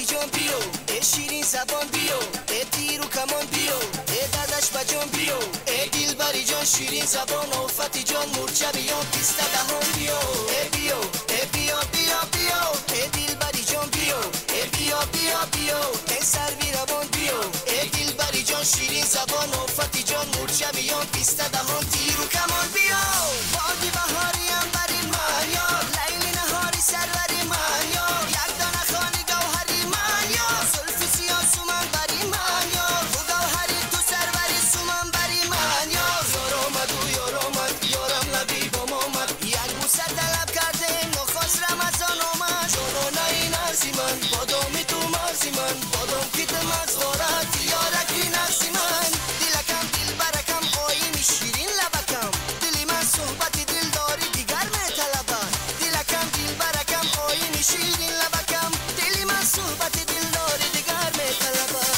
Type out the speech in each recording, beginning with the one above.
جان بیو ای شیرین زبان بیو ای تیر و کمان بیو ای دردش بجان بیو ای دلبری جان شیرین زبان آفتی جان مورچه بیان پیسته دهان بیو ای بیو ای بیا بیا بیا ای دلبری جان بیو ای بیا بیا بیا ای سروی روان بیو ای دلبری جان شیرین زبان آفتی جان مورچه بیان پیسته دهان تیر و کمان بیو بادی بهاری هم بری من یا لیلی نهاری سروری من یا یک دانه خانی گوهری من یا زلفی سیاه سومن بری من یا تو گوهری تو سروری سومن بری من یا یار آمد و یار آمد یارم لبی بام آمد یک بوسه طلب کرده نخواست رمضان آمد جانانه این ارزی من بادامی تو مرزی من بادام که دمز دارد یارکی نرزی من دلکم دل برکم قایمی شیرین لبکم دلی من صحبت دل داری دیگر می طلبم دلکم دل برکم قایمی شیرین لبکم دلی من صحبت دل داری دیگر می طلبم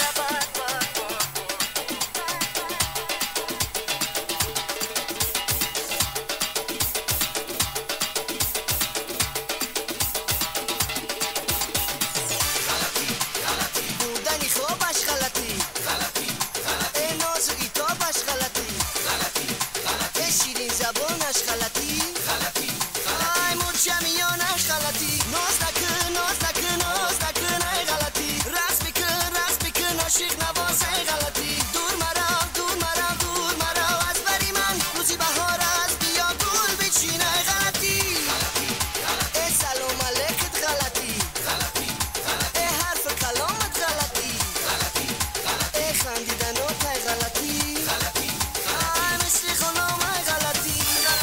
بودنی خوابش غلطی ای نازوی تابش غلطی ای شیرین زبانش غلطی ای مرچه میانش غلطی ناز نکن ای غلطی رقص بکن عاشق نواز ای غلطی دور مرا از بری من روزی بهار از بیا گل بچین ای غلطی ای سلام علیکت غلطی ای حرف کلامت غلطی ای خندیدنات ای غلطی ای مثل غلام ای غلطی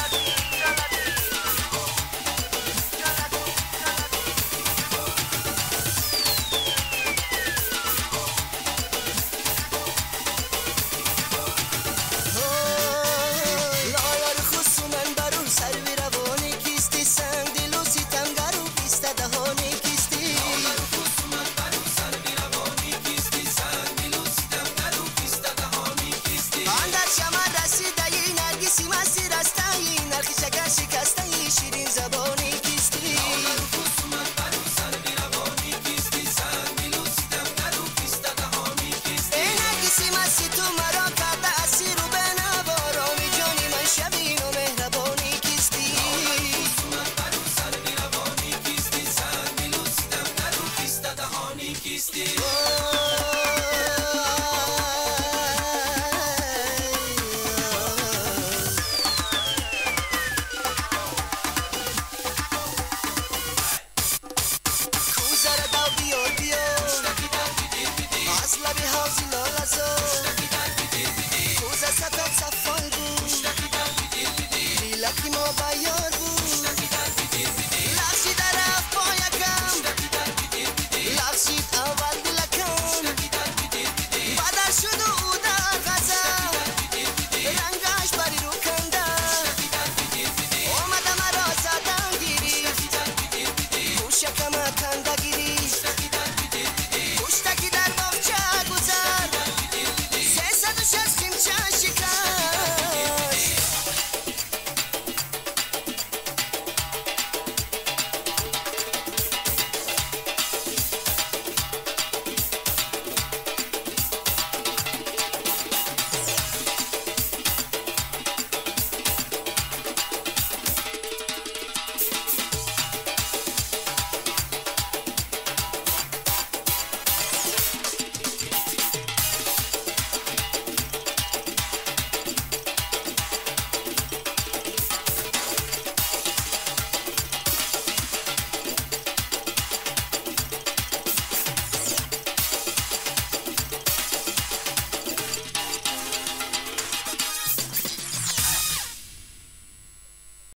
لالا رو خصومن برو سروی روانی کیستی سنگ دل و ستمگر و پیسته دهانی کیستی آن در شمر رسیده ای نرگسی مستی رسته ای نرخی شکر شکسته ای شیرین زبانی کیستی ای نرگسی مستی تو مرا کرده اسیر و به نوارامی جانی من شبین و مهربانی کیستی کیستی